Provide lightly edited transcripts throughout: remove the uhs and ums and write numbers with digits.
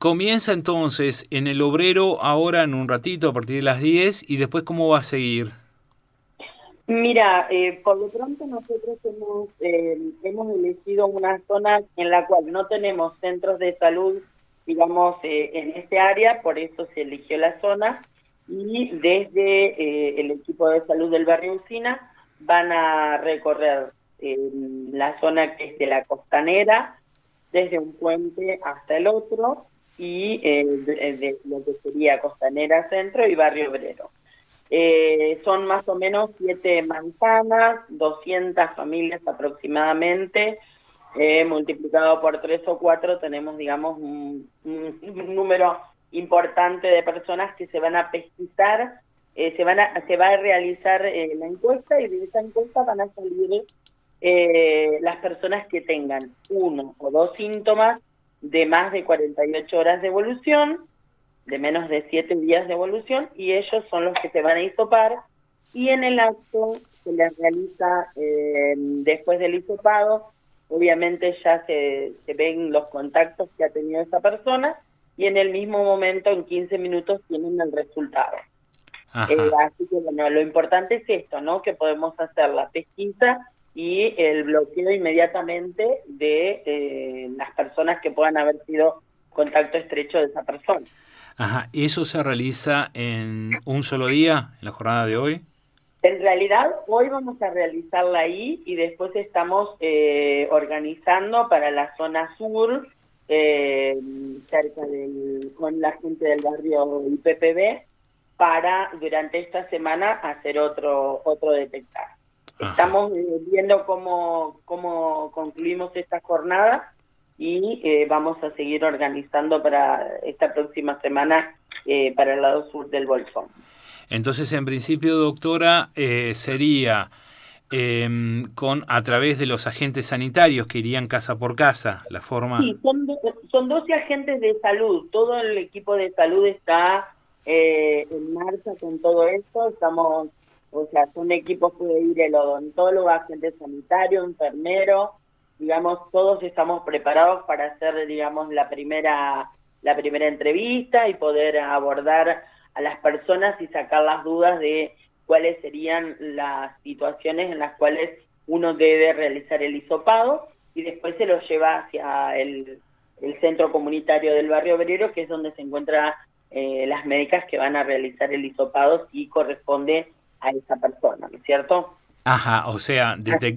Comienza entonces en el Obrero ahora en un ratito a partir de las 10 y después ¿cómo va a seguir? Mira, por lo pronto nosotros hemos elegido una zona en la cual no tenemos centros de salud, digamos, en este área, por eso se eligió la zona, y desde el equipo de salud del barrio Usina van a recorrer la zona que es de la Costanera, desde un puente hasta el otro, y de lo que sería Costanera Centro y Barrio Obrero. Son más o menos 7 manzanas, 200 familias aproximadamente, multiplicado por 3 o 4 tenemos, digamos, un número importante de personas que se van a pesquisar, se va a realizar la encuesta, y de esa encuesta van a salir las personas que tengan 1 o 2 síntomas de más de 48 horas de evolución, de menos de 7 días de evolución, y ellos son los que se van a hisopar, y en el acto se les realiza, después del hisopado, obviamente ya se ven los contactos que ha tenido esa persona, y en el mismo momento, en 15 minutos, tienen el resultado. Así que bueno, lo importante es esto, ¿no? Que podemos hacer la pesquisa y el bloqueo inmediatamente de las personas que puedan haber sido contacto estrecho de esa persona. Ajá, ¿eso se realiza en un solo día, en la jornada de hoy? En realidad, hoy vamos a realizarla ahí, y después estamos organizando para la zona sur, cerca con la gente del barrio IPPB, para durante esta semana hacer otro detectar. Ajá. Estamos viendo cómo concluimos esta jornada, y vamos a seguir organizando para esta próxima semana para el lado sur del Bolsón. Entonces, en principio, doctora, sería a través de los agentes sanitarios que irían casa por casa, la forma... Sí, son 12 agentes de salud, todo el equipo de salud está en marcha con todo esto, estamos, o sea, son equipos, puede ir el odontólogo, agente sanitario, enfermero, digamos, todos estamos preparados para hacer, digamos, la primera entrevista y poder abordar a las personas y sacar las dudas de cuáles serían las situaciones en las cuales uno debe realizar el hisopado, y después se lo lleva hacia el centro comunitario del barrio Obrero, que es donde se encuentran las médicas que van a realizar el hisopado si corresponde a esa persona, ¿no es cierto? Ajá, o sea,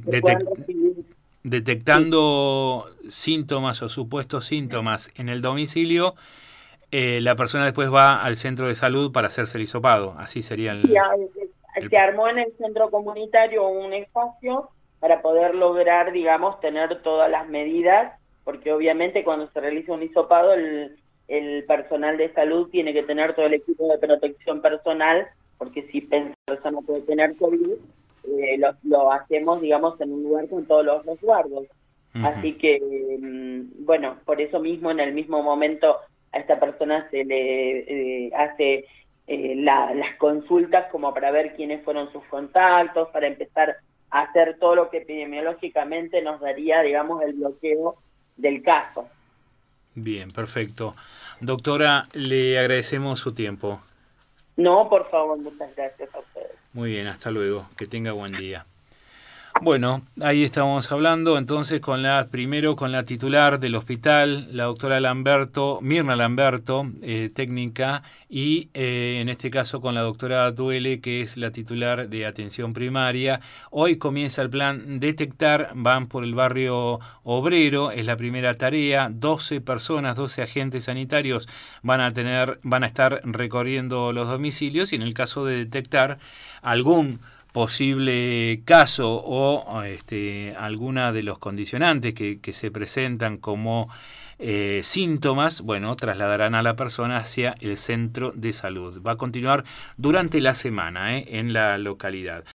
detectando síntomas o supuestos síntomas en el domicilio, la persona después va al centro de salud para hacerse el hisopado, así sería el... Sí, se armó en el centro comunitario un espacio para poder lograr, digamos, tener todas las medidas, porque obviamente cuando se realiza un hisopado, el personal de salud tiene que tener todo el equipo de protección personal, porque si la persona puede tener COVID, lo hacemos, digamos, en un lugar con todos los resguardos. Así que, bueno, por eso mismo, en el mismo momento, a esta persona se le hace las consultas como para ver quiénes fueron sus contactos, para empezar a hacer todo lo que epidemiológicamente nos daría, digamos, el bloqueo del caso. Bien, perfecto. Doctora, le agradecemos su tiempo. No, por favor, muchas gracias a ustedes. Muy bien, hasta luego. Que tenga buen día. Bueno, ahí estamos hablando entonces primero con la titular del hospital, la doctora Mirna Lamberto, técnica, y en este caso con la doctora Duele, que es la titular de atención primaria. Hoy comienza el plan Detectar, van por el barrio Obrero, es la primera tarea, 12 personas, 12 agentes sanitarios van a estar recorriendo los domicilios, y en el caso de detectar algún posible caso o alguna de los condicionantes que se presentan como síntomas, bueno, trasladarán a la persona hacia el centro de salud. Va a continuar durante la semana en la localidad.